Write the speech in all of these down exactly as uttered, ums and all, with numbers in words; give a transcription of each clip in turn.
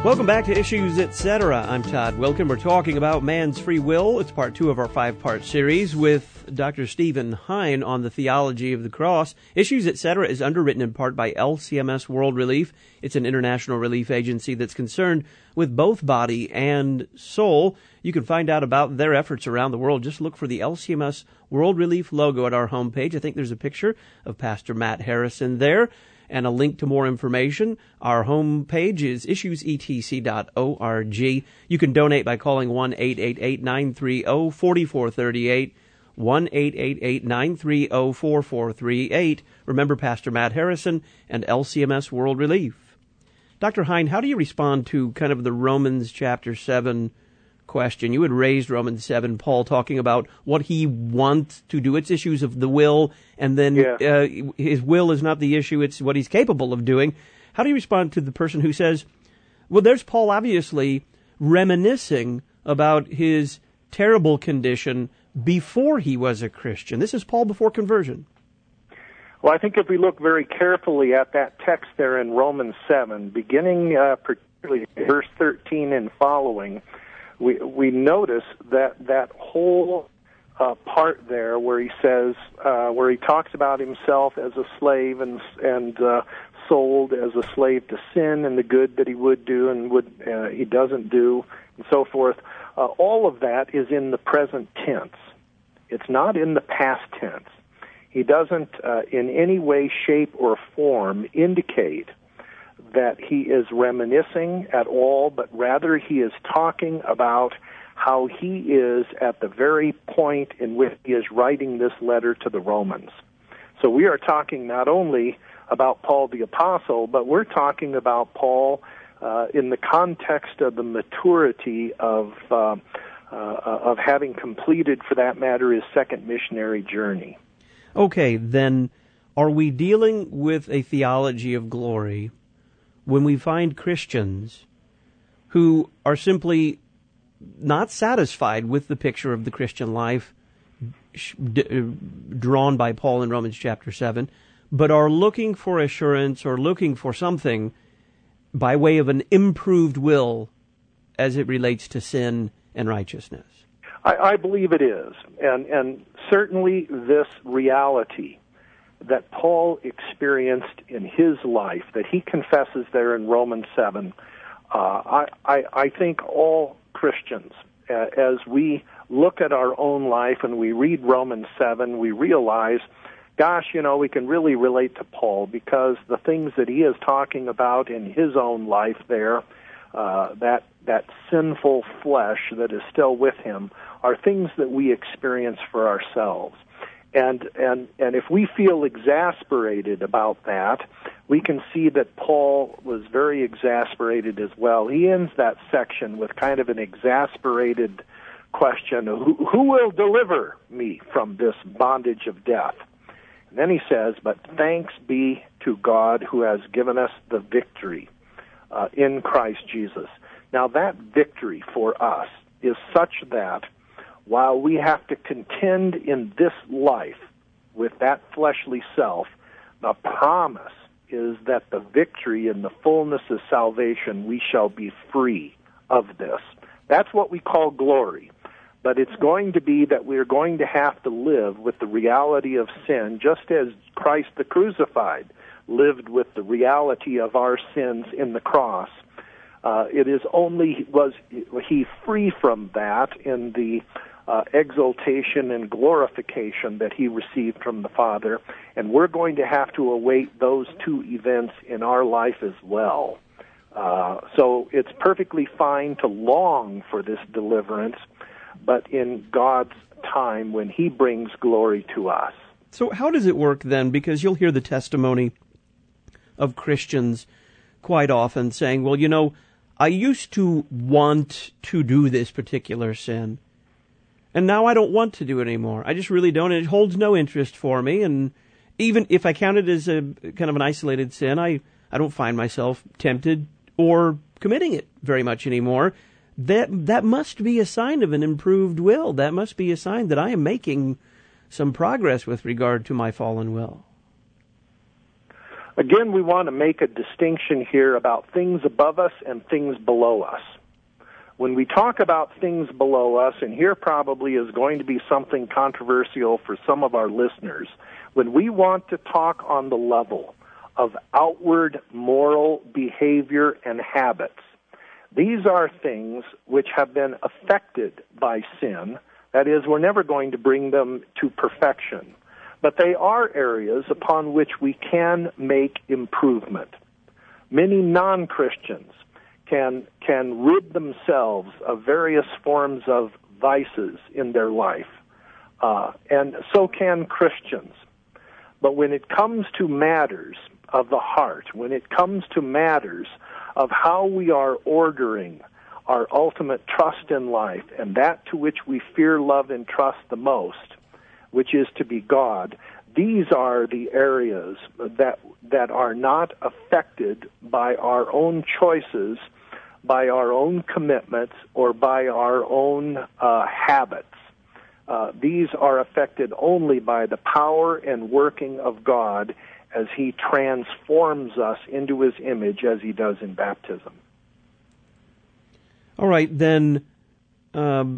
Welcome back to Issues Etc. I'm Todd Wilkin. We're talking about man's free will. It's part two of our five-part series with Doctor Stephen Hein on the theology of the cross. Issues Etc. is underwritten in part by L C M S World Relief. It's an international relief agency that's concerned with both body and soul. You can find out about their efforts around the world. Just look for the L C M S World Relief logo at our homepage. I think there's a picture of Pastor Matt Harrison there, and a link to more information. Our homepage is issues e t c dot org. You can donate by calling one eight eight eight, nine three zero, four four three eight, one eight eight eight, nine three zero, four four three eight. Remember Pastor Matt Harrison and L C M S World Relief. Doctor Hein, how do you respond to kind of the Romans chapter seven question? You had raised Romans seven, Paul talking about what he wants to do. It's issues of the will, and then yeah. uh, his will is not the issue, it's what he's capable of doing. How do you respond to the person who says, well, there's Paul obviously reminiscing about his terrible condition before he was a Christian? This is Paul before conversion. Well, I think if we look very carefully at that text there in Romans seven, beginning uh, particularly verse thirteen and following, we we notice that that whole uh, part there where he says, uh, where he talks about himself as a slave and and uh, sold as a slave to sin and the good that he would do and would uh, he doesn't do and so forth. Uh, all of that is in the present tense. It's not in the past tense. He doesn't uh, in any way, shape, or form indicate that he is reminiscing at all, but rather he is talking about how he is at the very point in which he is writing this letter to the Romans. So we are talking not only about Paul the Apostle, but we're talking about Paul uh, in the context of the maturity of uh, uh, of having completed, for that matter, his second missionary journey. Okay, then are we dealing with a theology of glory when we find Christians who are simply not satisfied with the picture of the Christian life d- drawn by Paul in Romans chapter seven, but are looking for assurance or looking for something by way of an improved will as it relates to sin and righteousness? I, I believe it is, and and certainly this reality that Paul experienced in his life, that he confesses there in Romans seven, uh, I, I, I think all Christians, uh, as we look at our own life and we read Romans seven, we realize, gosh, you know, we can really relate to Paul because the things that he is talking about in his own life there, uh, that that sinful flesh that is still with him, are things that we experience for ourselves. And and and if we feel exasperated about that, we can see that Paul was very exasperated as well. He ends that section with kind of an exasperated question, who, who will deliver me from this bondage of death? And then he says, but thanks be to God who has given us the victory uh, in Christ Jesus. Now that victory for us is such that while we have to contend in this life with that fleshly self, the promise is that the victory in the fullness of salvation, we shall be free of this. That's what we call glory. But it's going to be that we're going to have to live with the reality of sin, just as Christ the crucified lived with the reality of our sins in the cross. Uh, it is only was he free from that in the Uh, exaltation and glorification that he received from the Father, and we're going to have to await those two events in our life as well. Uh, so it's perfectly fine to long for this deliverance, but in God's time when he brings glory to us. So how does it work then? Because you'll hear the testimony of Christians quite often saying, well, you know, I used to want to do this particular sin, and now I don't want to do it anymore. I just really don't. It holds no interest for me. And even if I count it as a kind of an isolated sin, I, I don't find myself tempted or committing it very much anymore. That that must be a sign of an improved will. That must be a sign that I am making some progress with regard to my fallen will. Again, we want to make a distinction here about things above us and things below us. When we talk about things below us, and here probably is going to be something controversial for some of our listeners, when we want to talk on the level of outward moral behavior and habits, these are things which have been affected by sin. That is, we're never going to bring them to perfection. But they are areas upon which we can make improvement. Many non-Christians can can rid themselves of various forms of vices in their life, uh, and so can Christians. But when it comes to matters of the heart, when it comes to matters of how we are ordering our ultimate trust in life, and that to which we fear, love, and trust the most, which is to be God, these are the areas that that are not affected by our own choices, by our own commitments, or by our own uh, habits. Uh, these are affected only by the power and working of God as He transforms us into His image as He does in baptism. All right, then... Um...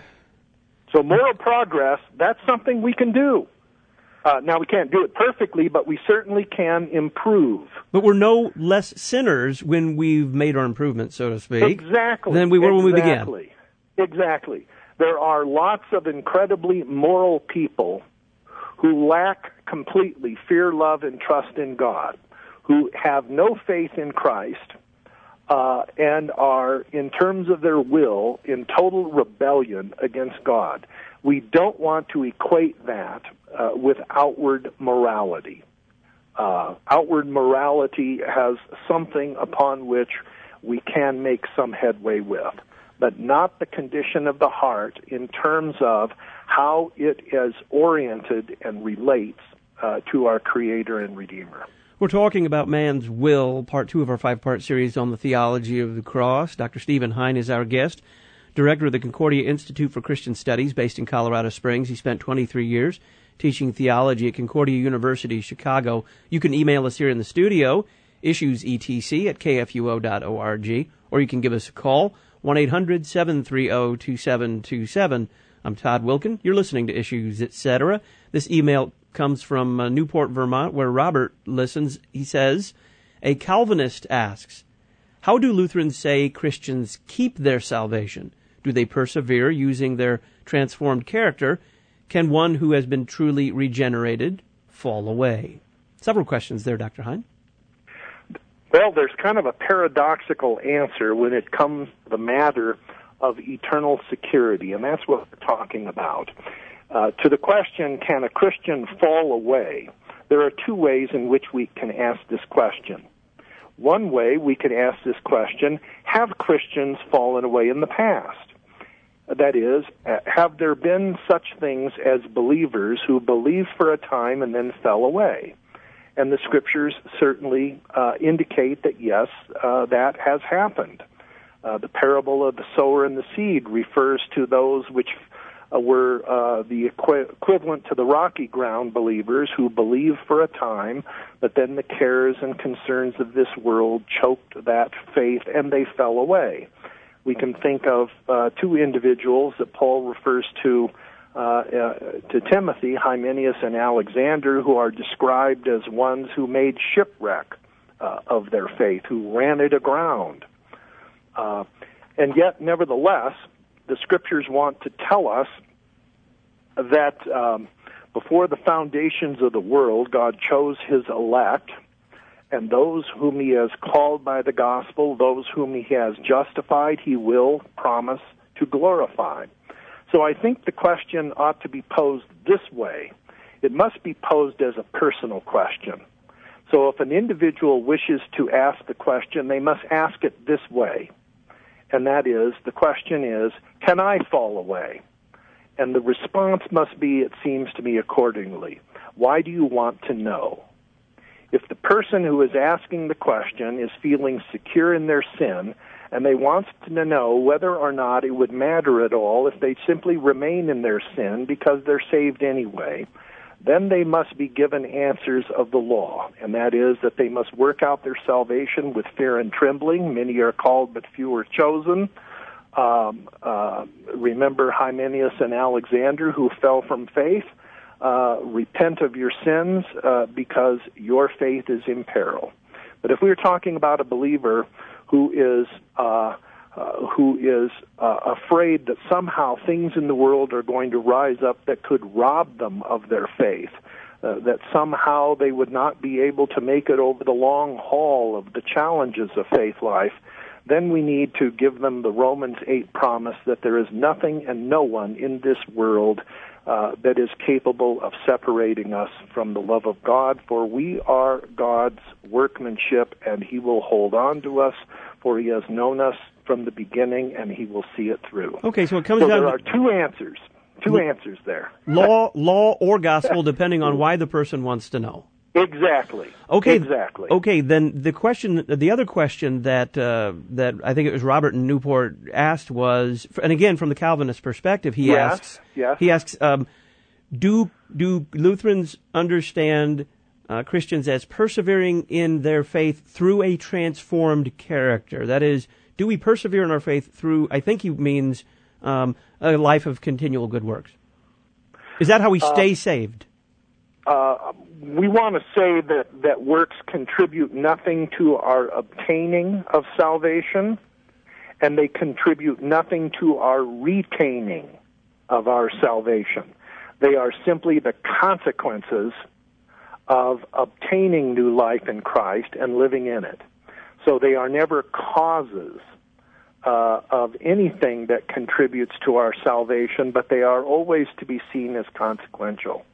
So moral progress, that's something we can do. Uh, now, we can't do it perfectly, but we certainly can improve. But we're no less sinners when we've made our improvements, so to speak, exactly. than we were exactly. when we began. Exactly. There are lots of incredibly moral people who lack completely fear, love, and trust in God, who have no faith in Christ, Uh, and are, in terms of their will, in total rebellion against God. We don't want to equate that uh, with outward morality. Uh, outward morality has something upon which we can make some headway with, but not the condition of the heart in terms of how it is oriented and relates uh, to our Creator and Redeemer. We're talking about man's will, part two of our five-part series on the theology of the cross. Doctor Stephen Hein is our guest, director of the Concordia Institute for Christian Studies based in Colorado Springs. He spent twenty-three years teaching theology at Concordia University, Chicago. You can email us here in the studio, issuesetc at k f u o dot org, or you can give us a call, one eight hundred seven three zero two seven two seven. I'm Todd Wilkin. You're listening to Issues, et cetera. This email comes from uh, Newport, Vermont, where Robert listens. He says, a Calvinist asks, how do Lutherans say Christians keep their salvation? Do they persevere using their transformed character? Can one who has been truly regenerated fall away? Several questions there, Doctor Hein. Well, there's kind of a paradoxical answer when it comes to the matter of eternal security, and that's what we're talking about. Uh, to the question, can a Christian fall away? There are two ways in which we can ask this question. One way we could ask this question, have Christians fallen away in the past? That is, have there been such things as believers who believed for a time and then fell away? And the Scriptures certainly uh, indicate that, yes, uh, that has happened. Uh, the parable of the sower and the seed refers to those which Uh, were uh, the equi- equivalent to the rocky ground believers who believed for a time, but then the cares and concerns of this world choked that faith and they fell away. We can think of uh, two individuals that Paul refers to uh, uh, to Timothy, Hymenaeus and Alexander, who are described as ones who made shipwreck uh, of their faith, who ran it aground. Uh, and yet, nevertheless, the Scriptures want to tell us that um, before the foundations of the world, God chose His elect, and those whom He has called by the gospel, those whom He has justified, He will promise to glorify. So I think the question ought to be posed this way. It must be posed as a personal question. So if an individual wishes to ask the question, they must ask it this way. And that is, the question is, can I fall away? And the response must be, it seems to me, accordingly. Why do you want to know? If the person who is asking the question is feeling secure in their sin, and they want to know whether or not it would matter at all if they simply remain in their sin because they're saved anyway, then they must be given answers of the law, and that is that they must work out their salvation with fear and trembling. Many are called, but few are chosen. Um, uh, remember Hymenaeus and Alexander, who fell from faith. Uh, repent of your sins uh, because your faith is in peril. But if we're talking about a believer who is uh, uh, who is uh, afraid that somehow things in the world are going to rise up that could rob them of their faith, uh, that somehow they would not be able to make it over the long haul of the challenges of faith life, then we need to give them the Romans eight promise that there is nothing and no one in this world uh, that is capable of separating us from the love of God, for we are God's workmanship, and He will hold on to us, for He has known us from the beginning, and He will see it through. Okay, so it comes so down there to... are two answers, two L- answers there. Law, law or gospel, depending on why the person wants to know. Exactly. Okay. Exactly. Okay. Then the question, the other question that uh, that I think it was Robert in Newport asked was, and again from the Calvinist perspective, he yes, asks, yes. he asks, um, do do Lutherans understand uh, Christians as persevering in their faith through a transformed character? That is, do we persevere in our faith through? I think he means um, a life of continual good works. Is that how we stay uh, saved? Uh, we want to say that, that works contribute nothing to our obtaining of salvation, and they contribute nothing to our retaining of our salvation. They are simply the consequences of obtaining new life in Christ and living in it. So they are never causes uh, of anything that contributes to our salvation, but they are always to be seen as consequential.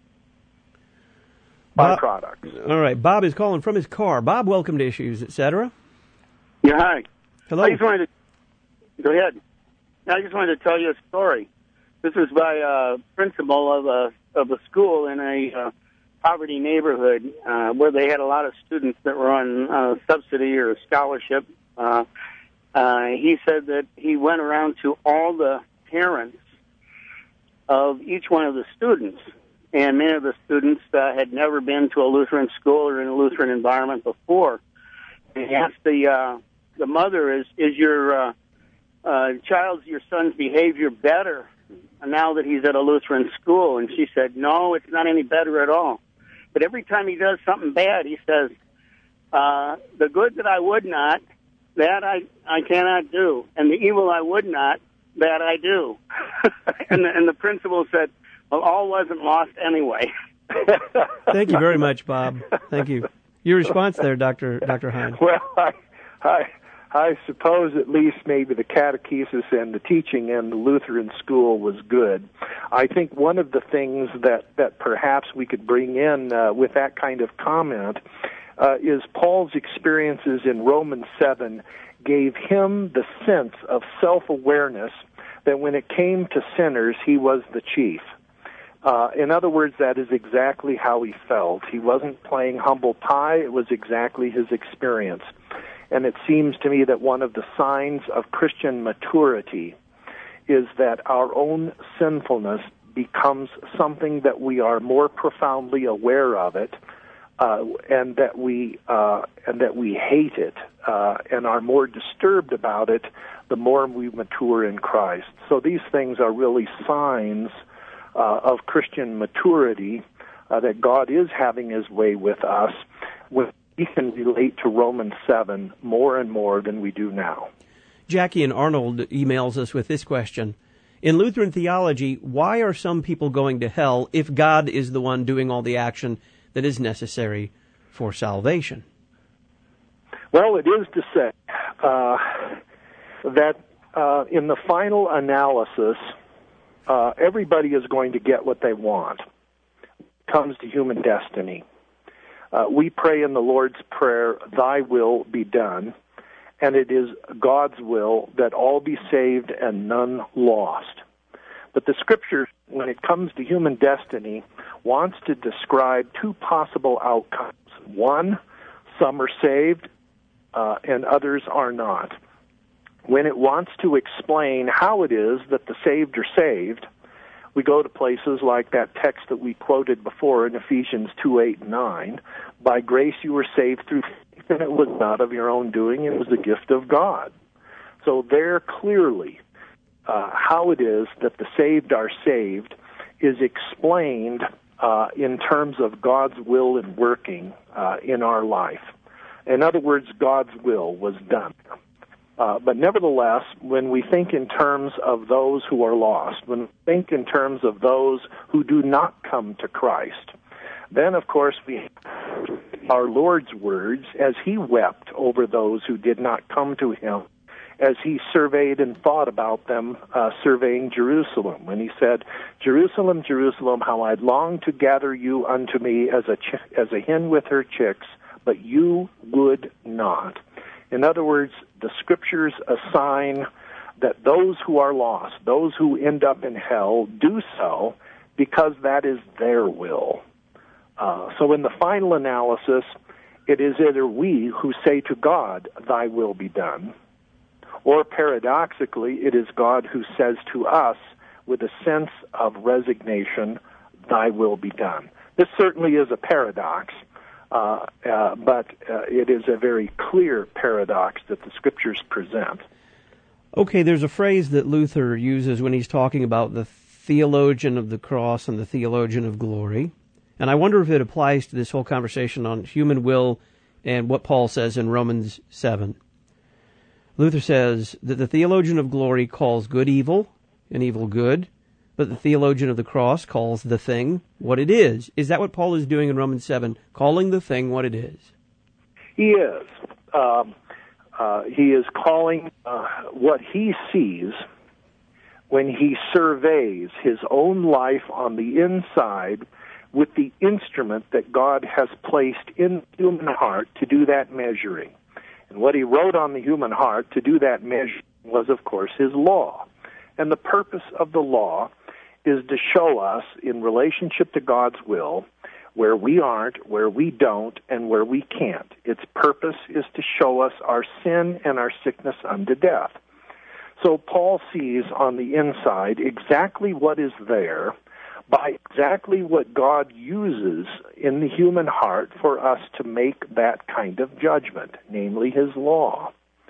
Byproducts. All right. Bob is calling from his car. Bob, welcome to Issues, et cetera. Yeah, hi. Hello. I just wanted to... Go ahead. I just wanted to tell you a story. This was by a principal of a, of a school in a uh, poverty neighborhood uh, where they had a lot of students that were on uh, subsidy or scholarship. Uh, uh, he said that he went around to all the parents of each one of the students. And many of the students uh, had never been to a Lutheran school or in a Lutheran environment before. And he asked the uh, the mother, "Is is your uh, uh, child's, your son's behavior better now that he's at a Lutheran school?" And she said, "No, it's not any better at all. But every time he does something bad, he says, uh, the good that I would not, that I I cannot do, and the evil I would not, that I do." and the, and the principal said, "Well, all wasn't lost anyway." Thank you very much, Bob. Thank you. Your response there, Doctor Doctor Hine. Well, I, I, I suppose at least maybe the catechesis and the teaching in the Lutheran school was good. I think one of the things that, that perhaps we could bring in uh, with that kind of comment uh, is Paul's experiences in Romans seven gave him the sense of self-awareness that when it came to sinners, he was the chief. Uh, in other words, that is exactly how he felt. He wasn't playing humble pie. It was exactly his experience. And it seems to me that one of the signs of Christian maturity is that our own sinfulness becomes something that we are more profoundly aware of it, uh, and that we uh, and that we hate it, uh, and are more disturbed about it the more we mature in Christ. So these things are really signs Uh, of Christian maturity, uh, that God is having His way with us, when we can relate to Romans seven more and more than we do now. Jackie in Arnold emails us with this question. In Lutheran theology, why are some people going to hell if God is the one doing all the action that is necessary for salvation? Well, it is to say uh, that uh, in the final analysis, Uh, everybody is going to get what they want. It comes to human destiny. Uh, we pray in the Lord's Prayer, "Thy will be done," and it is God's will that all be saved and none lost. But the Scripture, when it comes to human destiny, wants to describe two possible outcomes. One, some are saved uh, and others are not. When it wants to explain how it is that the saved are saved, We go to places like that text that we quoted before in Ephesians two, eight, and nine. By grace you were saved through faith, and it was not of your own doing, it was the gift of God. So there clearly uh, how it is that the saved are saved is explained uh, in terms of God's will and working uh, in our life. In other words, God's will was done. Uh, but nevertheless, when we think in terms of those who are lost, when we think in terms of those who do not come to Christ, then, of course, we have our Lord's words as he wept over those who did not come to him, as he surveyed and thought about them, uh, surveying Jerusalem, when he said, Jerusalem, Jerusalem, how I long to gather you unto me as a ch- as a hen with her chicks, but you would not. In other words, the Scriptures assign that those who are lost, those who end up in hell, do so because that is their will. Uh, so in the final analysis, it is either we who say to God, thy will be done, or paradoxically, it is God who says to us with a sense of resignation, thy will be done. This certainly is a paradox. Uh, uh, but uh, it is a very clear paradox that the Scriptures present. Okay, there's a phrase that Luther uses when he's talking about the theologian of the cross and the theologian of glory. And I wonder if it applies to this whole conversation on human will and what Paul says in Romans seven. Luther says that the theologian of glory calls good evil and evil good, but the theologian of the cross calls the thing what it is. Is that what Paul is doing in Romans seven, calling the thing what it is? He is. Um, uh, he is calling uh, what he sees when he surveys his own life on the inside with the instrument that God has placed in the human heart to do that measuring. And what he wrote on the human heart to do that measuring was, of course, his law. And the purpose of the law is to show us, in relationship to God's will, where we aren't, where we don't, and where we can't. Its purpose is to show us our sin and our sickness unto death. So Paul sees on the inside exactly what is there by exactly what God uses in the human heart for us to make that kind of judgment, namely his law.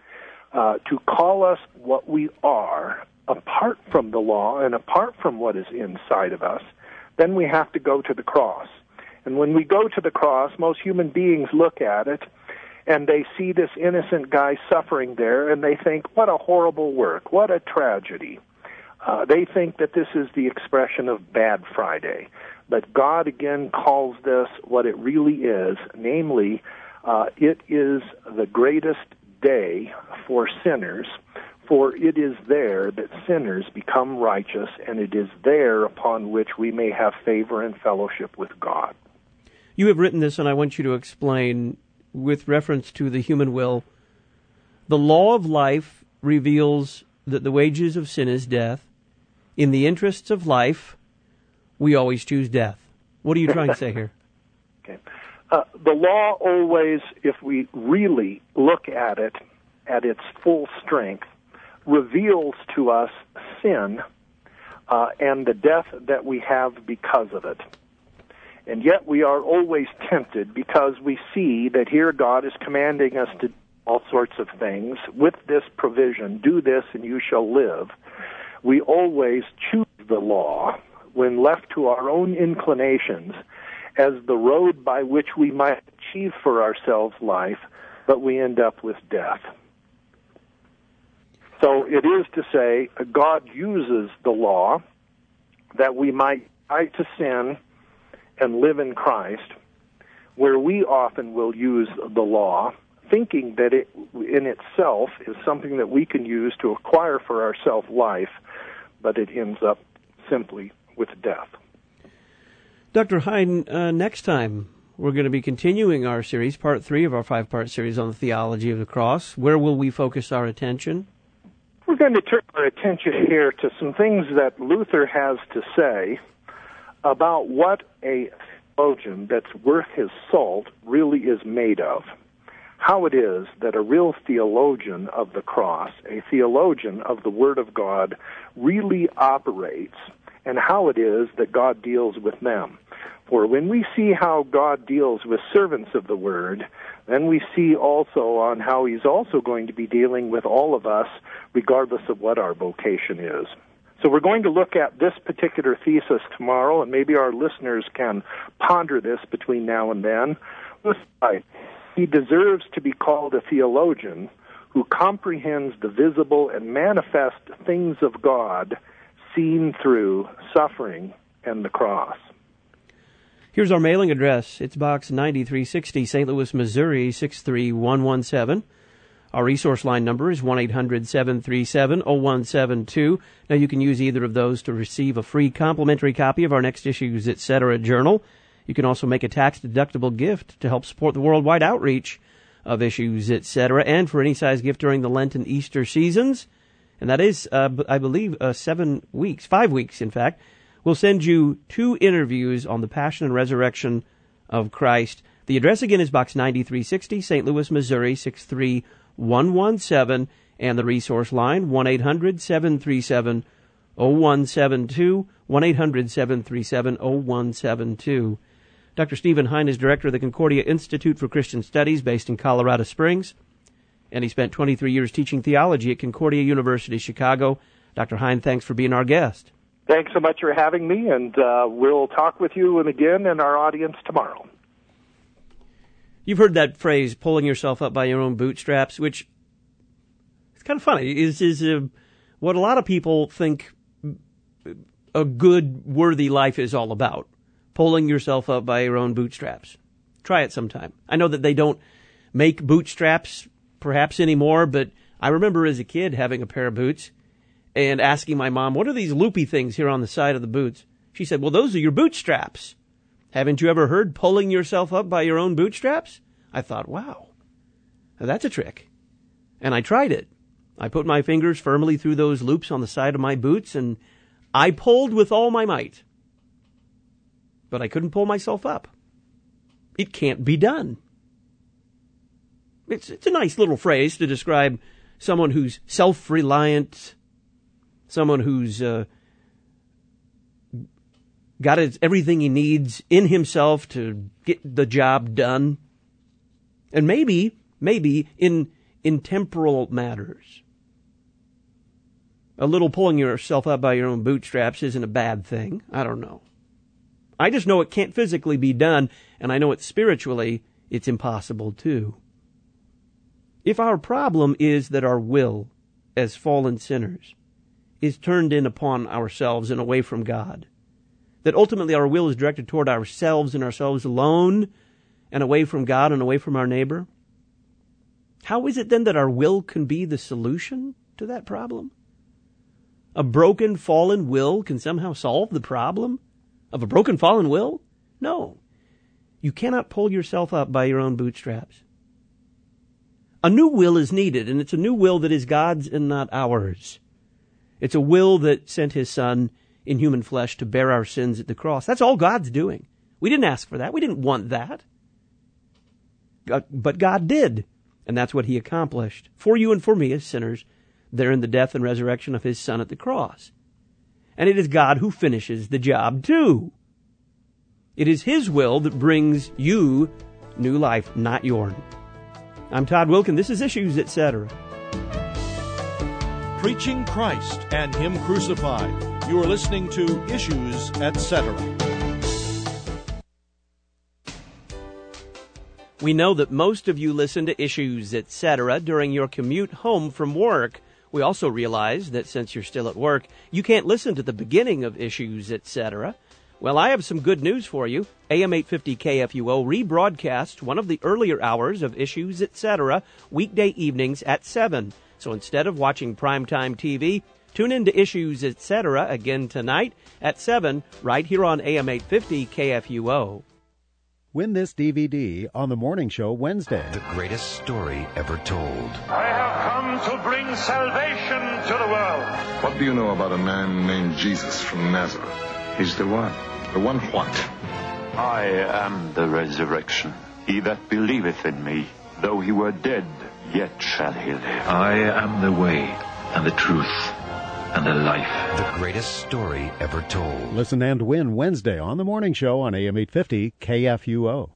Uh, to call us what we are apart from the law and apart from what is inside of us, then we have to go to the cross. And when we go to the cross, most human beings look at it and they see this innocent guy suffering there and they think, what a horrible work, what a tragedy. Uh, they think that this is the expression of Bad Friday. But God again calls this what it really is, namely, uh, it is the greatest day for sinners, for it is there that sinners become righteous, and it is there upon which we may have favor and fellowship with God. You have written this, and I want you to explain, with reference to the human will, the law of life reveals that the wages of sin is death. In the interests of life, we always choose death. What are you trying to say here? Okay. Uh, the law always, if we really look at it at its full strength, reveals to us sin uh, and the death that we have because of it. And yet we are always tempted because we see that here God is commanding us to do all sorts of things with this provision, do this and you shall live. We always choose the law when left to our own inclinations as the road by which we might achieve for ourselves life, but we end up with death. So it is to say, God uses the law that we might die to sin and live in Christ, where we often will use the law, thinking that it in itself is something that we can use to acquire for ourselves life, but it ends up simply with death. Doctor Hine, uh, next time we're going to be continuing our series, part three of our five-part series on the theology of the cross. Where will we focus our attention? We're going to turn our attention here to some things that Luther has to say about what a theologian that's worth his salt really is made of. How it is that a real theologian of the cross, a theologian of the Word of God, really operates and how it is that God deals with them. For when we see how God deals with servants of the Word, then we see also on how He's also going to be dealing with all of us, regardless of what our vocation is. So we're going to look at this particular thesis tomorrow, and maybe our listeners can ponder this between now and then. He deserves to be called a theologian who comprehends the visible and manifest things of God seen through suffering and the cross. Here's our mailing address. It's Box ninety-three sixty, Saint Louis, Missouri, six three one one seven. Our resource line number is one eight hundred seven three seven oh one seven two. Now, you can use either of those to receive a free complimentary copy of our Next Issues, et cetera journal. You can also make a tax-deductible gift to help support the worldwide outreach of Issues, et cetera, and for any size gift during the Lent and Easter seasons. And that is, uh, I believe, uh, seven weeks, five weeks, in fact. We'll send you two interviews on the Passion and Resurrection of Christ. The address again is Box ninety-three sixty, Saint Louis, Missouri, six three one one seven, and the resource line, one eight hundred seven three seven oh one seven two, one eight hundred seven three seven oh one seven two. Doctor Stephen Hein is director of the Concordia Institute for Christian Studies based in Colorado Springs, and he spent twenty-three years teaching theology at Concordia University, Chicago. Doctor Hein, thanks for being our guest. Thanks so much for having me, and uh, we'll talk with you and again and our audience tomorrow. You've heard that phrase, pulling yourself up by your own bootstraps, which it's kind of funny, is, is uh, what a lot of people think a good, worthy life is all about, pulling yourself up by your own bootstraps. Try it sometime. I know that they don't make bootstraps perhaps anymore, but I remember as a kid having a pair of boots and asking my mom, what are these loopy things here on the side of the boots? She said, well, those are your bootstraps. Haven't you ever heard pulling yourself up by your own bootstraps? I thought, wow, that's a trick. And I tried it. I put my fingers firmly through those loops on the side of my boots, and I pulled with all my might. But I couldn't pull myself up. It can't be done. It's, it's a nice little phrase to describe someone who's self-reliant, someone who's uh, got everything he needs in himself to get the job done. And maybe, maybe in, in temporal matters, a little pulling yourself up by your own bootstraps isn't a bad thing. I don't know. I just know it can't physically be done, and I know it spiritually, it's impossible too. If our problem is that our will, as fallen sinners, is turned in upon ourselves and away from God, that ultimately our will is directed toward ourselves and ourselves alone, and away from God and away from our neighbor, how is it then that our will can be the solution to that problem? A broken, fallen will can somehow solve the problem of a broken, fallen will? No. You cannot pull yourself up by your own bootstraps. A new will is needed, and it's a new will that is God's and not ours. It's a will that sent His Son in human flesh to bear our sins at the cross. That's all God's doing. We didn't ask for that. We didn't want that. But God did, and that's what He accomplished for you and for me as sinners there in the death and resurrection of His Son at the cross. And it is God who finishes the job too. It is His will that brings you new life, not yours. I'm Todd Wilkin. This is Issues, et cetera. Preaching Christ and Him crucified. You are listening to Issues, et cetera. We know that most of you listen to Issues, et cetera during your commute home from work. We also realize that since you're still at work, you can't listen to the beginning of Issues, et cetera. Well, I have some good news for you. A M eight fifty K F U O rebroadcasts one of the earlier hours of Issues, et cetera weekday evenings at seven. So instead of watching primetime T V, tune in to Issues, et cetera again tonight at seven right here on A M eight fifty K F U O. Win this D V D on The Morning Show Wednesday. The greatest story ever told. I have come to bring salvation to the world. What do you know about a man named Jesus from Nazareth? He's the one. The one what? I am the resurrection. He that believeth in me, though he were dead, yet shall he live. I am the way and the truth and a life. The greatest story ever told. Listen and win Wednesday on The Morning Show on A M eight fifty K F U O.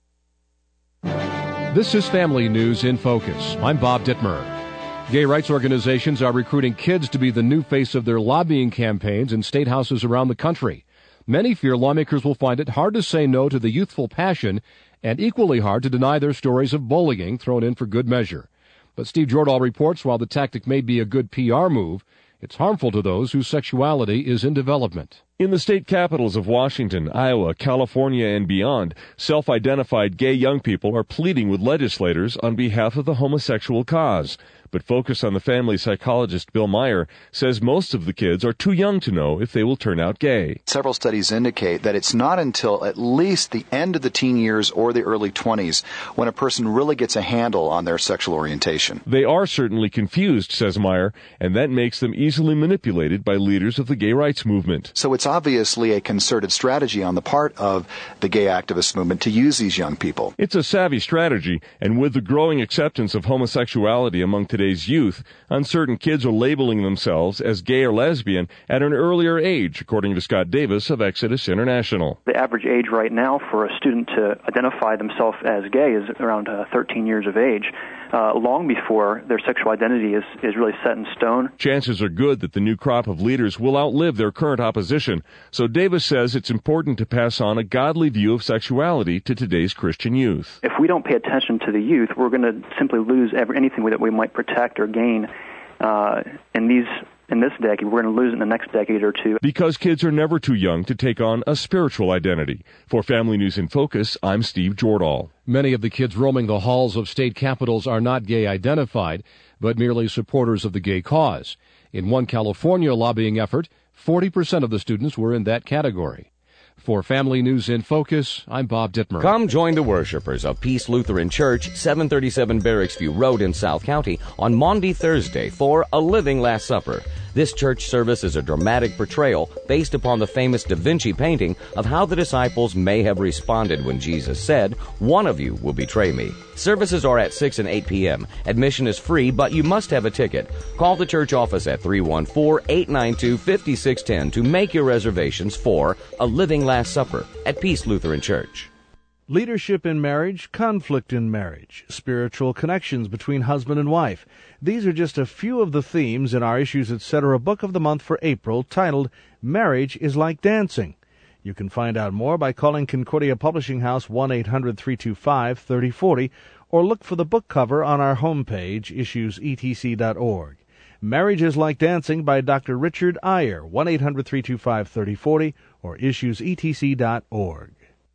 This is Family News in Focus. I'm Bob Dittmer. Gay rights organizations are recruiting kids to be the new face of their lobbying campaigns in state houses around the country. Many fear lawmakers will find it hard to say no to the youthful passion and equally hard to deny their stories of bullying thrown in for good measure. But Steve Jordahl reports while the tactic may be a good P R move, it's harmful to those whose sexuality is in development. In the state capitals of Washington, Iowa, California, and beyond, self-identified gay young people are pleading with legislators on behalf of the homosexual cause. But focus on the family psychologist Bill Meyer says most of the kids are too young to know if they will turn out gay. Several studies indicate that it's not until at least the end of the teen years or the early twenties when a person really gets a handle on their sexual orientation. They are certainly confused, says Meyer, and that makes them easily manipulated by leaders of the gay rights movement. So it's obviously a concerted strategy on the part of the gay activist movement to use these young people. It's a savvy strategy, and with the growing acceptance of homosexuality among today's youth, uncertain kids are labeling themselves as gay or lesbian at an earlier age, according to Scott Davis of Exodus International. The average age right now for a student to identify themselves as gay is around uh, thirteen years of age. Uh, long before their sexual identity is, is really set in stone. Chances are good that the new crop of leaders will outlive their current opposition, so Davis says it's important to pass on a godly view of sexuality to today's Christian youth. If we don't pay attention to the youth, we're going to simply lose every, anything that we might protect or gain uh, in these in this decade. We're going to lose it in the next decade or two. Because kids are never too young to take on a spiritual identity. For Family News in Focus, I'm Steve Jordahl. Many of the kids roaming the halls of state capitals are not gay identified, but merely supporters of the gay cause. In one California lobbying effort, forty percent of the students were in that category. For Family News in Focus, I'm Bob Dittmer. Come join the worshipers of Peace Lutheran Church, seven thirty-seven Barracks View Road in South County on Maundy Thursday for A Living Last Supper. This church service is a dramatic portrayal based upon the famous Da Vinci painting of how the disciples may have responded when Jesus said, "One of you will betray me." Services are at six and eight p.m. Admission is free, but you must have a ticket. Call the church office at three one four, eight nine two, five six one zero to make your reservations for A Living Last Supper at Peace Lutheran Church. Leadership in marriage, conflict in marriage, spiritual connections between husband and wife. These are just a few of the themes in our Issues Etc. Book of the Month for April, titled Marriage is Like Dancing. You can find out more by calling Concordia Publishing House one eight hundred, three two five, three zero four zero or look for the book cover on our homepage, issues e t c dot org. Marriage is Like Dancing by Doctor Richard Iyer, one eight hundred, three two five, three zero four zero or issues e t c dot org.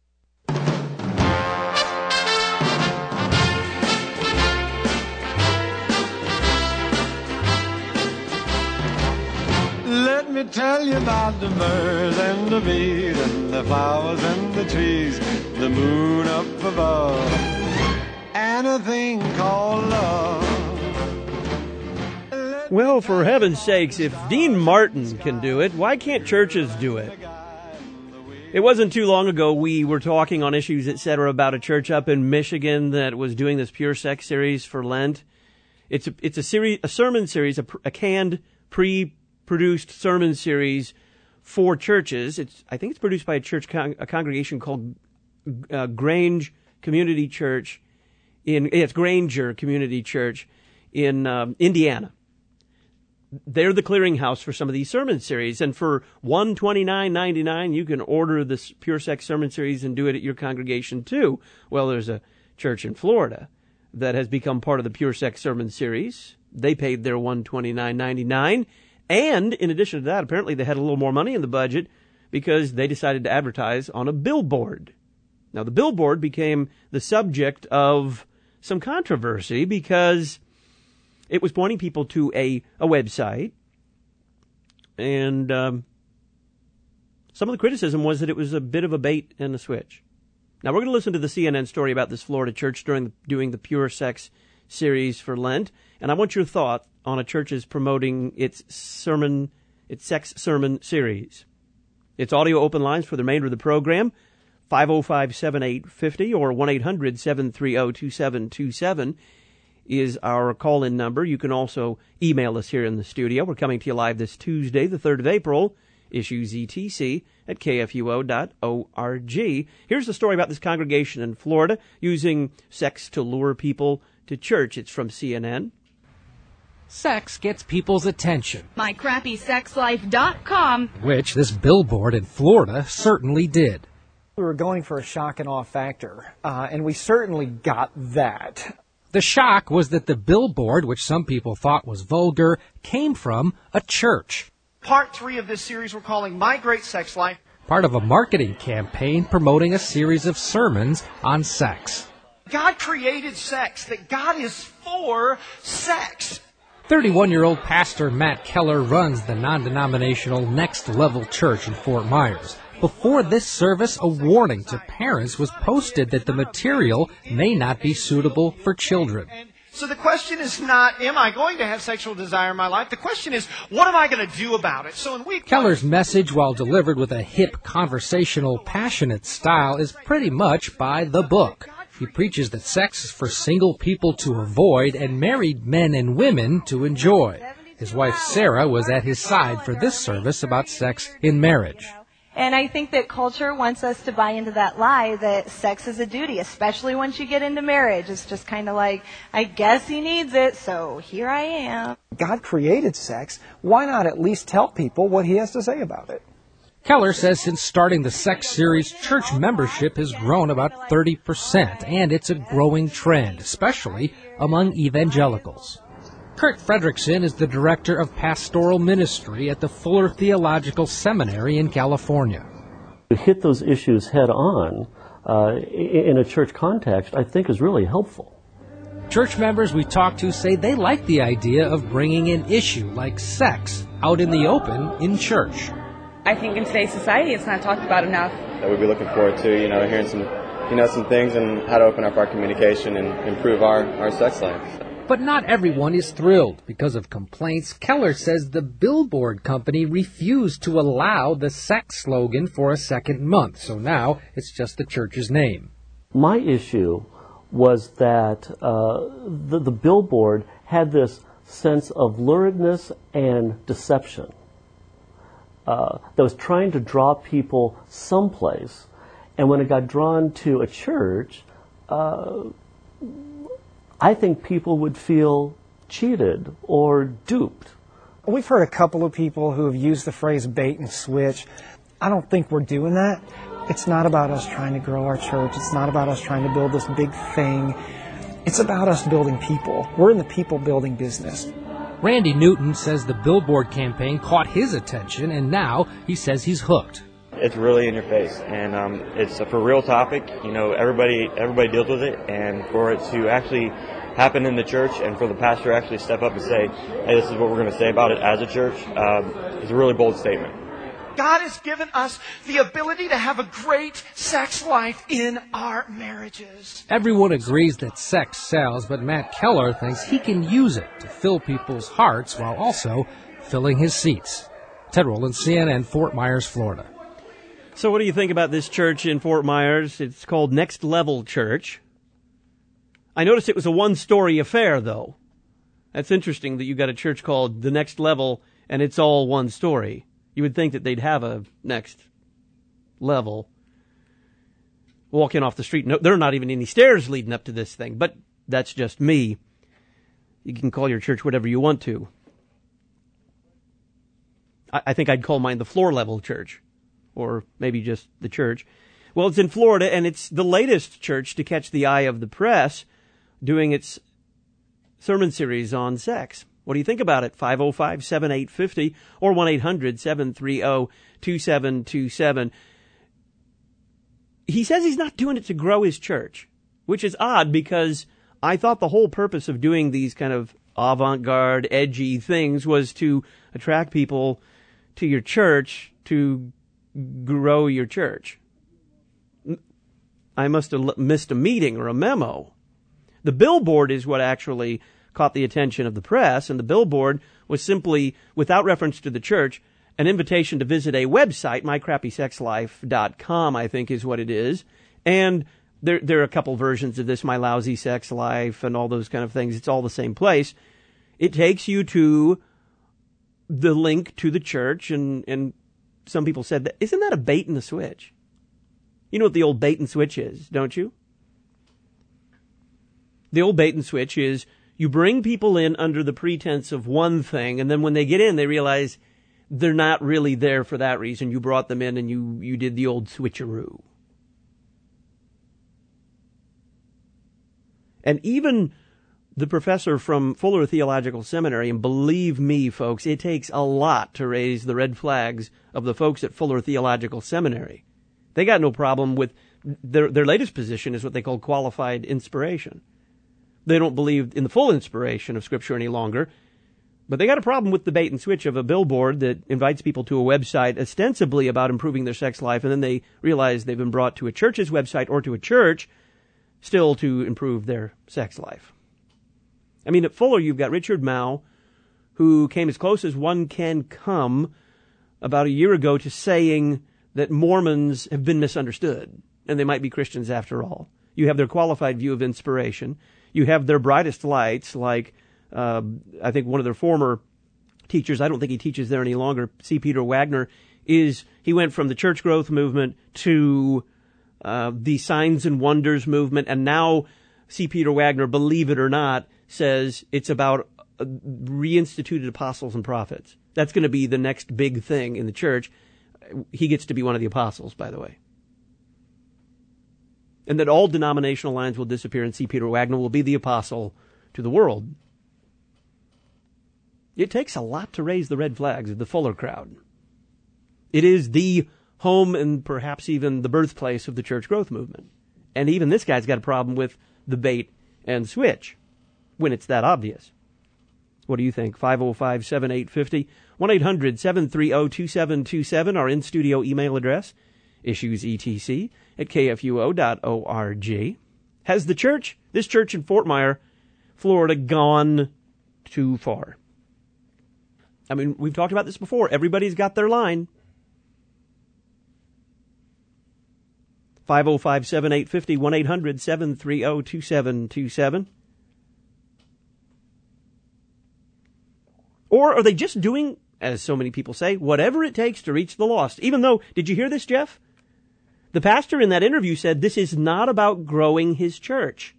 Let me tell you about the birds and the bees and the flowers and the trees, the moon up above, and a thing called love. Well, for heaven's sakes, if Dean Martin can do it, why can't churches do it? It wasn't too long ago we were talking on Issues Etc. about a church up in Michigan that was doing this Pure Sex series for Lent. It's a, it's a series, a sermon series, a, a canned, pre-produced sermon series for churches. It's I think it's produced by a church, con- a congregation called uh, Grange Community Church in it's Granger Community Church in um, Indiana. They're the clearinghouse for some of these sermon series, and for one hundred twenty-nine dollars and ninety-nine cents, you can order this Pure Sex sermon series and do it at your congregation too. Well, there's a church in Florida that has become part of the Pure Sex sermon series. They paid their one hundred twenty-nine dollars and ninety-nine cents, and in addition to that, apparently they had a little more money in the budget because they decided to advertise on a billboard. Now, the billboard became the subject of some controversy because it was pointing people to a, a website, and um, some of the criticism was that it was a bit of a bait and a switch. Now, we're going to listen to the C N N story about this Florida church during the, doing the Pure Sex series for Lent, and I want your thought on a church's promoting its sermon, its sex sermon series. It's audio open lines for the remainder of the program, five oh five, seven eight five oh or one eight hundred, seven three oh, two seven two seven. is our call-in number. You can also email us here in the studio. We're coming to you live this Tuesday, the third of April, issues E T C at K F U O dot org. Here's the story about this congregation in Florida using sex to lure people to church. It's from C N N. Sex gets people's attention. my crappy sex life dot com. Which this billboard in Florida certainly did. We were going for a shock and awe factor, uh, and we certainly got that. The shock was that the billboard, which some people thought was vulgar, came from a church. Part three of this series we're calling My Great Sex Life. Part of a marketing campaign promoting a series of sermons on sex. God created sex, that God is for sex. thirty-one-year-old pastor Matt Keller runs the non-denominational Next Level Church in Fort Myers. Before this service, a warning to parents was posted that the material may not be suitable for children. So the question is not, am I going to have sexual desire in my life? The question is, what am I going to do about it? So in week Keller's message, while delivered with a hip, conversational, passionate style, is pretty much by the book. He preaches that sex is for single people to avoid and married men and women to enjoy. His wife Sarah was at his side for this service about sex in marriage. And I think that culture wants us to buy into that lie that sex is a duty, especially once you get into marriage. It's just kind of like, I guess he needs it, so here I am. God created sex. Why not at least tell people what he has to say about it? Keller says since starting the sex series, church membership has grown about thirty percent, and it's a growing trend, especially among evangelicals. Kurt Fredrickson is the director of pastoral ministry at the Fuller Theological Seminary in California. To hit those issues head on uh, in a church context, I think is really helpful. Church members we talked to say they like the idea of bringing an issue like sex out in the open in church. I think in today's society it's not talked about enough. That we'd be looking forward to, you know, hearing some, you know, some things and how to open up our communication and improve our, our sex life. But not everyone is thrilled. Because of complaints, Keller says the billboard company refused to allow the sex slogan for a second month, so now it's just the church's name. My issue was that uh, the, the billboard had this sense of luridness and deception uh, that was trying to draw people someplace, and when it got drawn to a church, uh, I think people would feel cheated or duped. We've heard a couple of people who have used the phrase bait and switch. I don't think we're doing that. It's not about us trying to grow our church. It's not about us trying to build this big thing. It's about us building people. We're in the people building business. Randy Newton says the billboard campaign caught his attention, and now he says he's hooked. It's really in your face, and um, it's a for real topic. You know, everybody everybody deals with it, and for it to actually happen in the church, and for the pastor to actually step up and say, "Hey, this is what we're going to say about it as a church," um, is a really bold statement. God has given us the ability to have a great sex life in our marriages. Everyone agrees that sex sells, but Matt Keller thinks he can use it to fill people's hearts while also filling his seats. Ted Rowland, C N N, Fort Myers, Florida. So what do you think about this church in Fort Myers? It's called Next Level Church. I noticed it was a one-story affair, though. That's interesting that you got a church called The Next Level, and it's all one story. You would think that they'd have a next level. Walking off the street, no, there are not even any stairs leading up to this thing, but that's just me. You can call your church whatever you want to. I, I think I'd call mine the floor level church, or maybe just the church. Well, it's in Florida, and it's the latest church to catch the eye of the press, doing its sermon series on sex. What do you think about it? five oh five, seven eight five oh or one eight hundred, seven three zero, two seven two seven. He says he's not doing it to grow his church, which is odd because I thought the whole purpose of doing these kind of avant-garde, edgy things was to attract people to your church to grow your church. I must have missed a meeting or a memo. The billboard is what actually caught the attention of the press, and the billboard was simply, without reference to the church, an invitation to visit a website, my crappy sex life dot com, I think is what it is, and there there are a couple versions of this, My Lousy Sex Life and all those kind of things. It's all the same place. It takes you to the link to the church, and, and some people said, that isn't that a bait and a switch? You know what the old bait and switch is, don't you? The old bait and switch is you bring people in under the pretense of one thing, and then when they get in, they realize they're not really there for that reason. You brought them in and you, you did the old switcheroo. And even the professor from Fuller Theological Seminary, and believe me, folks, it takes a lot to raise the red flags of the folks at Fuller Theological Seminary. They got no problem with their their latest position is what they call qualified inspiration. They don't believe in the full inspiration of Scripture any longer, but they got a problem with the bait and switch of a billboard that invites people to a website ostensibly about improving their sex life, and then they realize they've been brought to a church's website or to a church still to improve their sex life. I mean, at Fuller, you've got Richard Mouw, who came as close as one can come about a year ago to saying that Mormons have been misunderstood, and they might be Christians after all. You have their qualified view of inspiration. You have their brightest lights, like uh, I think one of their former teachers, I don't think he teaches there any longer, C. Peter Wagner, is he went from the church growth movement to uh, the signs and wonders movement, and now C. Peter Wagner, believe it or not, says it's about uh, reinstituted apostles and prophets. That's going to be the next big thing in the church. He gets to be one of the apostles, by the way. And that all denominational lines will disappear and C. Peter Wagner will be the apostle to the world. It takes a lot to raise the red flags of the Fuller crowd. It is the home and perhaps even the birthplace of the church growth movement. And even this guy's got a problem with the bait and switch when it's that obvious. What do you think? five oh five, seven eight five oh, one eight hundred, seven three zero, two seven two seven, our in-studio email address, issuesetc at k f u o dot org. Has the church, this church in Fort Myer, Florida, gone too far? I mean, we've talked about this before. Everybody's got their line. five oh five, seven eight five oh, one eight hundred, seven three zero, two seven two seven. Or are they just doing, as so many people say, whatever it takes to reach the lost? Even though, did you hear this, Jeff? The pastor in that interview said this is not about growing his church.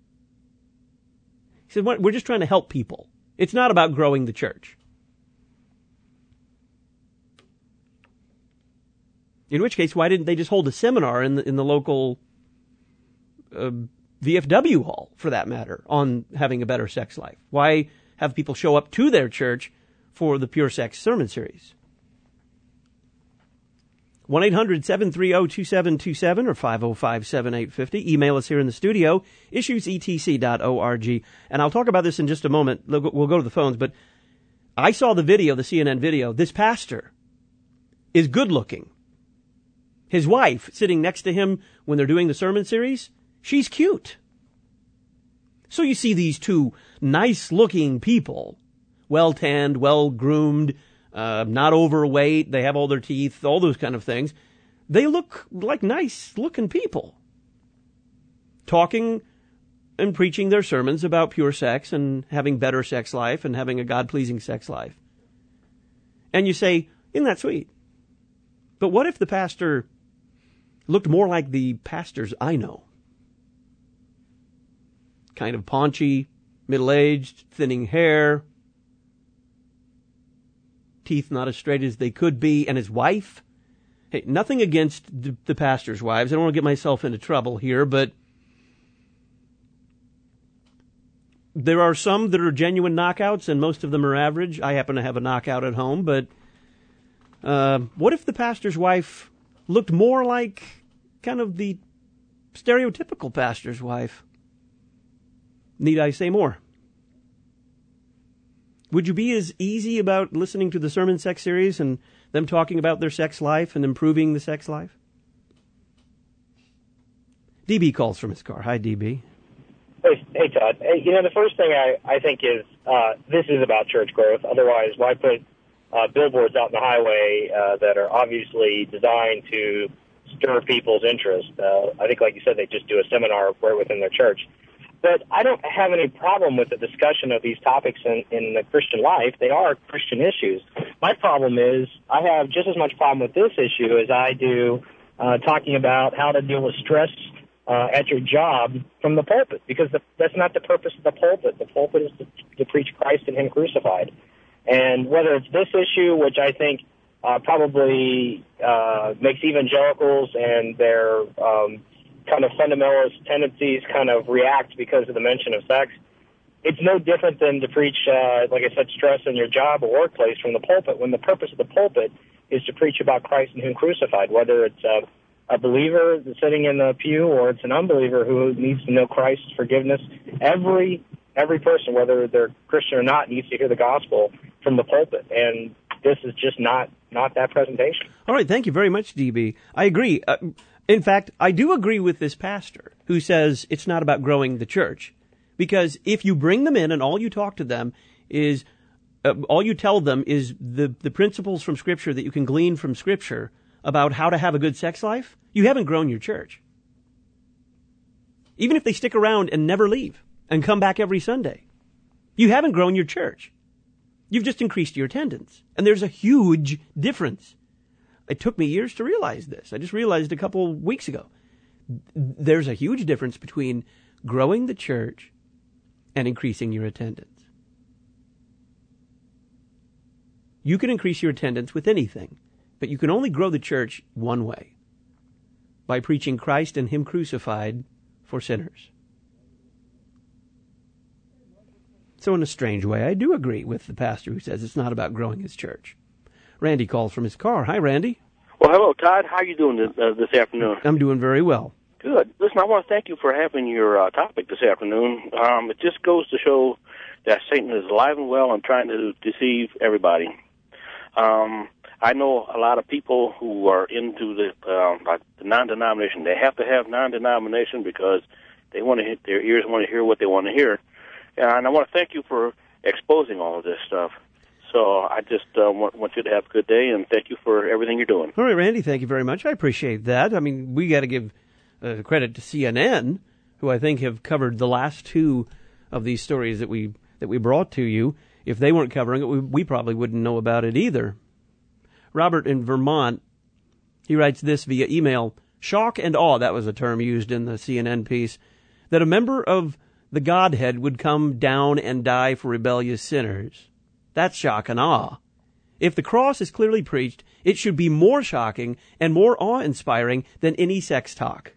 He said, we're just trying to help people. It's not about growing the church. In which case, why didn't they just hold a seminar in the, in the local uh, V F W hall, for that matter, on having a better sex life? Why have people show up to their church for the Pure Sex sermon series? one eight hundred, seven three zero, two seven two seven or five oh five, seven eight five oh. Email us here in the studio, issues e t c dot org. And I'll talk about this in just a moment. We'll go to the phones, but I saw the video, the C N N video. This pastor is good looking. His wife, sitting next to him when they're doing the sermon series, she's cute. So you see these two nice-looking people, well-tanned, well-groomed, uh, not overweight, they have all their teeth, all those kind of things. They look like nice-looking people, talking and preaching their sermons about pure sex and having better sex life and having a God-pleasing sex life. And you say, isn't that sweet? But what if the pastor looked more like the pastors I know? Kind of paunchy, middle-aged, thinning hair, teeth not as straight as they could be, and his wife? Hey, nothing against the, the pastors' wives. I don't want to get myself into trouble here, but there are some that are genuine knockouts, and most of them are average. I happen to have a knockout at home, but uh, what if the pastor's wife looked more like kind of the stereotypical pastor's wife? Need I say more? Would you be as easy about listening to the Sermon Sex series and them talking about their sex life and improving the sex life? D B calls from his car. Hi, D B. Hey, hey Todd. Hey, you know, the first thing I, I think is uh, this is about church growth. Otherwise, why put uh, billboards out in the highway uh, that are obviously designed to stir people's interest. Uh, I think, like you said, they just do a seminar right within their church. But I don't have any problem with the discussion of these topics in, in the Christian life. They are Christian issues. My problem is I have just as much problem with this issue as I do uh, talking about how to deal with stress uh, at your job from the pulpit, because the, that's not the purpose of the pulpit. The pulpit is to, to preach Christ and Him crucified. And whether it's this issue, which I think uh, probably uh, makes evangelicals and their um, kind of fundamentalist tendencies kind of react because of the mention of sex, it's no different than to preach, uh, like I said, stress in your job or workplace from the pulpit, when the purpose of the pulpit is to preach about Christ and Him crucified, whether it's a, a believer sitting in the pew or it's an unbeliever who needs to know Christ's forgiveness. Every every person, whether they're Christian or not, needs to hear the gospel from the pulpit, and this is just not, not that presentation. All right, thank you very much, D B. I agree. Uh, in fact, I do agree with this pastor who says it's not about growing the church. Because if you bring them in and all you talk to them is, uh, all you tell them is the, the principles from Scripture that you can glean from Scripture about how to have a good sex life, you haven't grown your church. Even if they stick around and never leave and come back every Sunday, you haven't grown your church. You've just increased your attendance. And there's a huge difference. It took me years to realize this. I just realized a couple weeks ago. There's a huge difference between growing the church and increasing your attendance. You can increase your attendance with anything, but you can only grow the church one way, by preaching Christ and Him crucified for sinners. So in a strange way, I do agree with the pastor who says it's not about growing his church. Randy calls from his car. Hi, Randy. Well, hello, Todd. How are you doing this, uh, this afternoon? I'm doing very well. Good. Listen, I want to thank you for having your uh, topic this afternoon. Um, it just goes to show that Satan is alive and well and trying to deceive everybody. Um, I know a lot of people who are into the, uh, like the non-denomination. They have to have non-denomination because they want to hit, their ears want to hear what they want to hear. And I want to thank you for exposing all of this stuff. So I just uh, want, want you to have a good day, and thank you for everything you're doing. All right, Randy, thank you very much. I appreciate that. I mean, we got to give uh, credit to C N N, who I think have covered the last two of these stories that we that we brought to you. If they weren't covering it, we, we probably wouldn't know about it either. Robert in Vermont, he writes this via email. Shock and awe, that was a term used in the C N N piece, that a member of the Godhead would come down and die for rebellious sinners. That's shock and awe. If the cross is clearly preached, it should be more shocking and more awe-inspiring than any sex talk.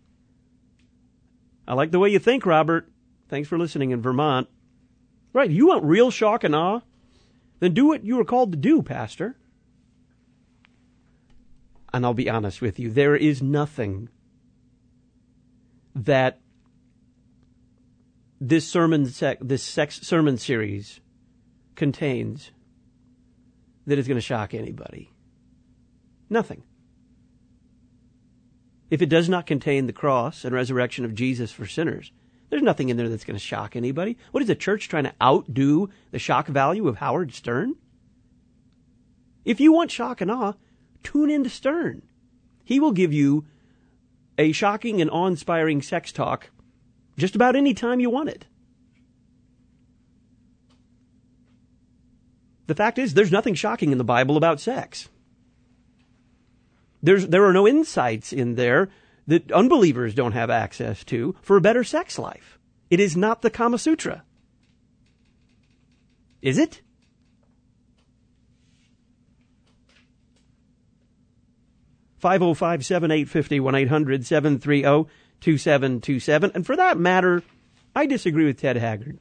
I like the way you think, Robert. Thanks for listening in Vermont. Right, you want real shock and awe? Then do what you were called to do, Pastor. And I'll be honest with you, there is nothing that this sermon, sec- this sex sermon series contains that is going to shock anybody. Nothing. If it does not contain the cross and resurrection of Jesus for sinners, there's nothing in there that's going to shock anybody. What is the church trying to outdo the shock value of Howard Stern? If you want shock and awe, tune into Stern. He will give you a shocking and awe-inspiring sex talk just about any time you want it. The fact is, there's nothing shocking in the Bible about sex. There's, there are no insights in there that unbelievers don't have access to for a better sex life. It is not the Kama Sutra. Is it? five oh five, seven eight five oh, one eight hundred, seven three oh, two seven two seven. And for that matter, I disagree with Ted Haggard.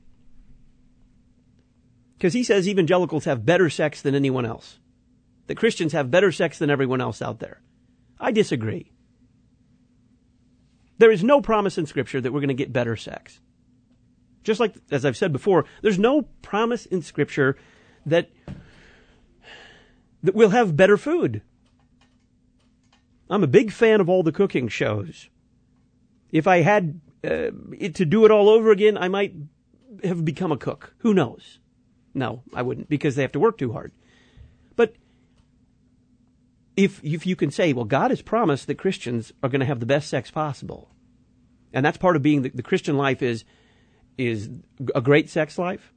Because he says evangelicals have better sex than anyone else. That Christians have better sex than everyone else out there. I disagree. There is no promise in Scripture that we're going to get better sex. Just like, as I've said before, there's no promise in Scripture that, that we'll have better food. I'm a big fan of all the cooking shows. If I had uh, it to do it all over again, I might have become a cook. Who knows? No, I wouldn't, because they have to work too hard. But if if you can say, well, God has promised that Christians are going to have the best sex possible, and that's part of being the, the Christian life is is a great sex life,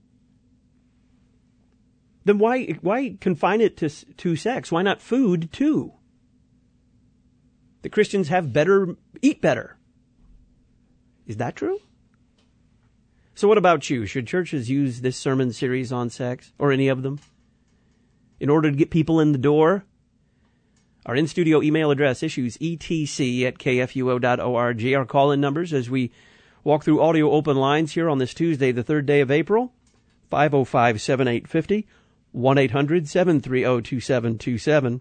then why why confine it to to sex? Why not food too? The Christians have better, eat better. Is that true? So what about you? Should churches use this sermon series on sex, or any of them, in order to get people in the door? Our in-studio email address, issues E T C at K F U O dot org. Our call-in numbers as we walk through audio open lines here on this Tuesday, the third day of April, five oh five, seven eight five oh, one eight hundred, seven three oh, two seven two seven.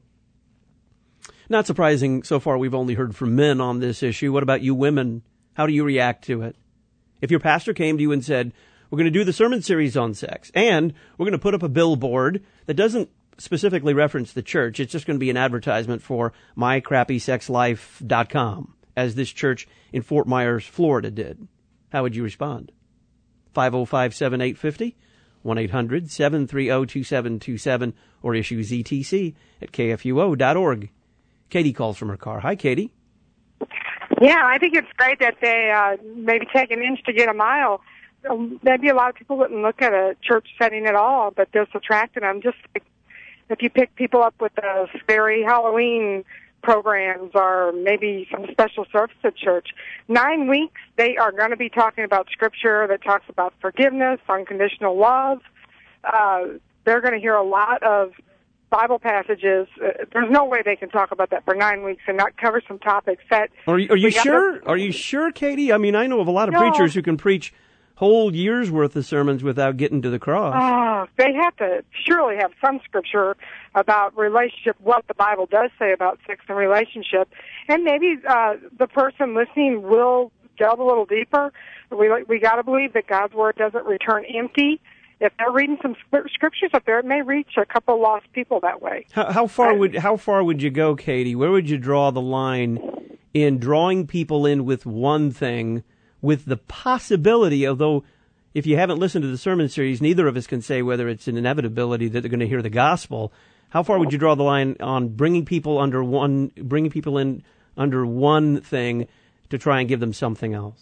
Not surprising, so far we've only heard from men on this issue. What about you women? How do you react to it? If your pastor came to you and said, we're going to do the sermon series on sex, and we're going to put up a billboard that doesn't specifically reference the church, it's just going to be an advertisement for my crappy sex life dot com, as this church in Fort Myers, Florida did, how would you respond? five oh five, seven eight five oh, one eight hundred, seven three oh, two seven two seven, or issues E T C at K F U O dot org. Katie calls from her car. Hi, Katie. Yeah, I think it's great that they uh, maybe take an inch to get a mile. Um, maybe a lot of people wouldn't look at a church setting at all, but this attracted them. Just like if you pick people up with the scary Halloween programs or maybe some special service at church, nine weeks they are going to be talking about Scripture that talks about forgiveness, unconditional love. Uh, they're going to hear a lot of Bible passages. Uh, there's no way they can talk about that for nine weeks and not cover some topics that. Are you, are you sure? To... Are you sure, Katie? I mean, I know of a lot of no. preachers who can preach whole years worth of sermons without getting to the cross. Oh, they have to surely have some scripture about relationship, what the Bible does say about sex and relationship, and maybe uh, the person listening will delve a little deeper. We we got to believe that God's word doesn't return empty. If they're reading some scriptures up there, it may reach a couple lost people that way. How, how far I, would how far would you go, Katie? Where would you draw the line in drawing people in with one thing, with the possibility, although if you haven't listened to the sermon series, neither of us can say whether it's an inevitability that they're going to hear the gospel. How far would you draw the line on bringing people under one, bringing people in under one thing to try and give them something else?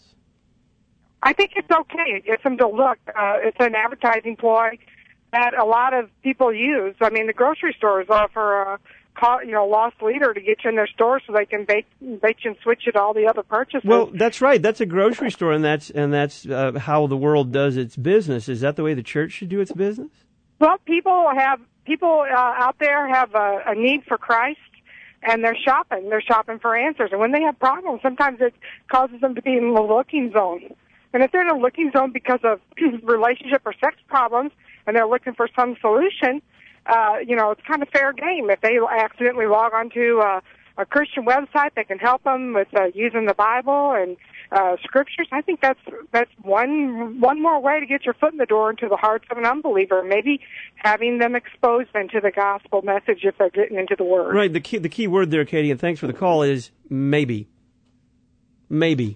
I think it's okay. It gets them to look. Uh, it's an advertising ploy that a lot of people use. I mean, the grocery stores offer a call, you know, lost leader to get you in their store so they can bait, bait you and switch it to all the other purchases. Well, that's right. That's a grocery store, and that's and that's uh, how the world does its business. Is that the way the church should do its business? Well, people have people uh, out there have a, a need for Christ. And they're shopping. They're shopping for answers. And when they have problems, sometimes it causes them to be in the looking zone. And if they're in a looking zone because of relationship or sex problems and they're looking for some solution, uh, you know, it's kind of fair game. If they accidentally log onto uh, a Christian website that can help them with uh, using the Bible and uh, scriptures, I think that's that's one one more way to get your foot in the door into the hearts of an unbeliever. Maybe having them exposed then to the gospel message if they're getting into the Word. Right. The key the key word there, Katie, and thanks for the call, is maybe. Maybe.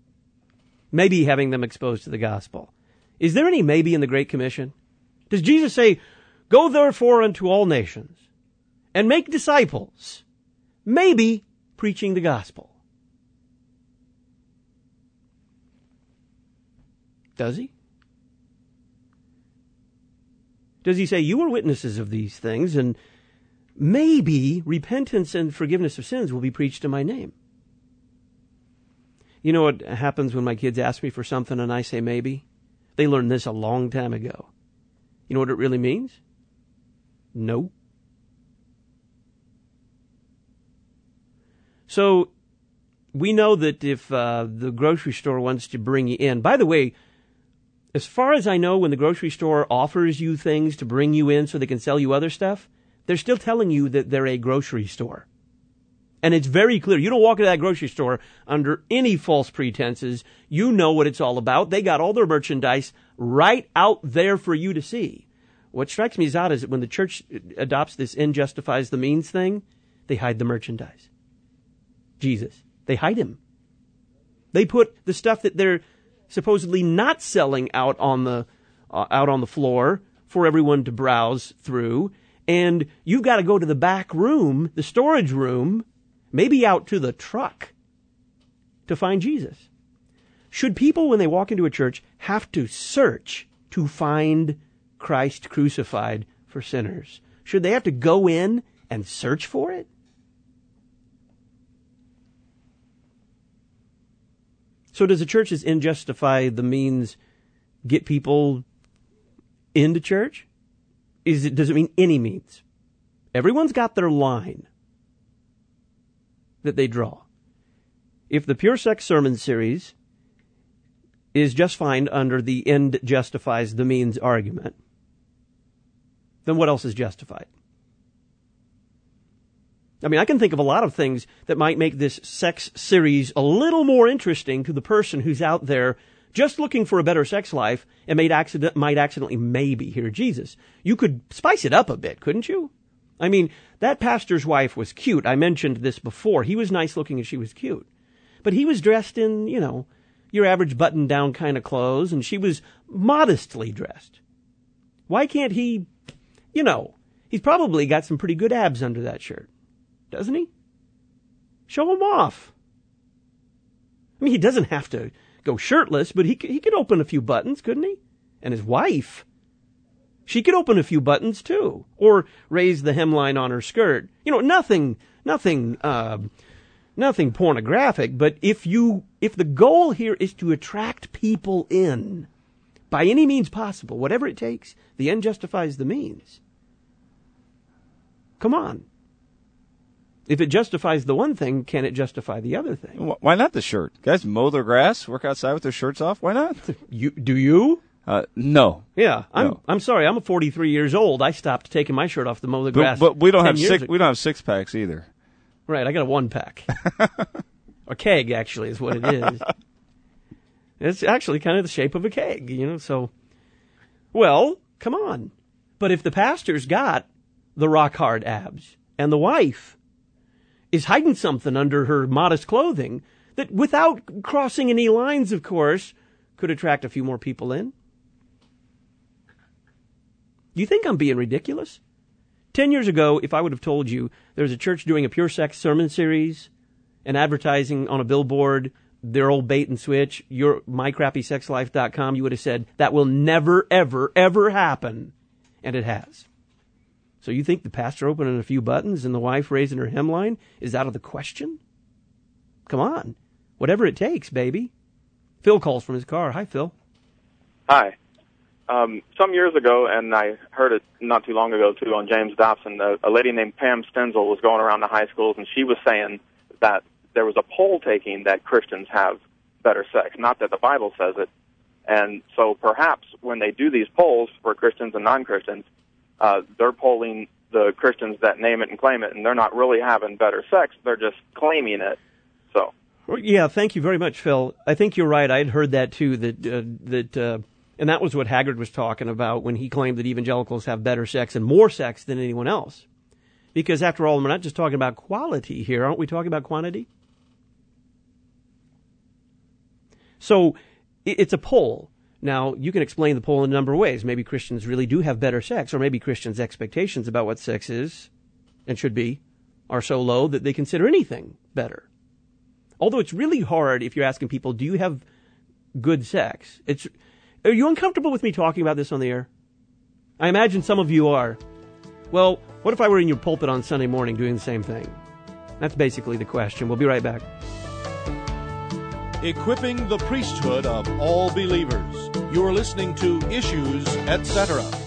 Maybe having them exposed to the gospel. Is there any maybe in the Great Commission? Does Jesus say, go therefore unto all nations and make disciples, maybe preaching the gospel? Does he? Does he say, you are witnesses of these things, and maybe repentance and forgiveness of sins will be preached in my name? You know what happens when my kids ask me for something and I say maybe? They learned this a long time ago. You know what it really means? No. So we know that if uh, the grocery store wants to bring you in, by the way, as far as I know, when the grocery store offers you things to bring you in so they can sell you other stuff, they're still telling you that they're a grocery store. And it's very clear. You don't walk into that grocery store under any false pretenses. You know what it's all about. They got all their merchandise right out there for you to see. What strikes me as odd is that when the church adopts this end justifies the means thing, they hide the merchandise. Jesus. They hide him. They put the stuff that they're supposedly not selling out on the uh, out on the floor for everyone to browse through. and you've got to go to the back room, the storage room, maybe out to the truck to find Jesus. Should people, when they walk into a church, have to search to find Christ crucified for sinners? Should they have to go in and search for it? So does the church's end justify the means get people into church? Is it, does it mean any means? Everyone's got their line that they draw. If the Pure Sex Sermon Series is just fine under the end justifies the means argument, then what else is justified? I mean, I can think of a lot of things that might make this sex series a little more interesting to the person who's out there just looking for a better sex life and might, accident, might accidentally maybe hear Jesus. You could spice it up a bit, couldn't you? I mean, that pastor's wife was cute. I mentioned this before. He was nice looking and she was cute. But he was dressed in, you know, your average button-down kind of clothes, and she was modestly dressed. Why can't he, you know, he's probably got some pretty good abs under that shirt, doesn't he? Show them off. I mean, he doesn't have to go shirtless, but he he could open a few buttons, couldn't he? And his wife, she could open a few buttons too, or raise the hemline on her skirt. You know, nothing, nothing, uh, nothing pornographic. But if you, if the goal here is to attract people in by any means possible, whatever it takes, the end justifies the means. Come on. If it justifies the one thing, can it justify the other thing? Why not the shirt? Guys mow their grass, work outside with their shirts off. Why not? You do you? Uh, no. Yeah, I'm. No. I'm sorry. I'm forty-three years old. I stopped taking my shirt off to mow the grass. But, but we don't have six. Ago. We don't have six packs either. Right. I got a one pack. A keg, actually, is what it is. It's actually kind of the shape of a keg, you know. So, well, come on. But if the pastor's got the rock hard abs and the wife is hiding something under her modest clothing that, without crossing any lines, of course, could attract a few more people in. You think I'm being ridiculous? Ten years ago, if I would have told you there's a church doing a pure sex sermon series and advertising on a billboard their old bait and switch, your my crappy sex life dot com, you would have said, that will never, ever, ever happen. And it has. So you think the pastor opening a few buttons and the wife raising her hemline is out of the question? Come on. Whatever it takes, baby. Phil calls from his car. Hi, Phil. Hi. Um, some years ago, and I heard it not too long ago, too, on James Dobson, a, a lady named Pam Stenzel was going around the high schools, and she was saying that there was a poll taking that Christians have better sex. Not that the Bible says it. And so perhaps when they do these polls for Christians and non-Christians, Uh, they're polling the Christians that name it and claim it, and they're not really having better sex. They're just claiming it. So, well, yeah, thank you very much, Phil. I think you're right. I'd heard that too. That uh, that uh, and that was what Haggard was talking about when he claimed that evangelicals have better sex and more sex than anyone else. Because after all, we're not just talking about quality here, aren't we? Talking about quantity. So it's a poll. Now, you can explain the poll in a number of ways. Maybe Christians really do have better sex, or maybe Christians' expectations about what sex is and should be are so low that they consider anything better. Although it's really hard if you're asking people, do you have good sex? It's, are you uncomfortable with me talking about this on the air? I imagine some of you are. Well, what if I were in your pulpit on Sunday morning doing the same thing? That's basically the question. We'll be right back. Equipping the priesthood of all believers. You're listening to Issues, et cetera.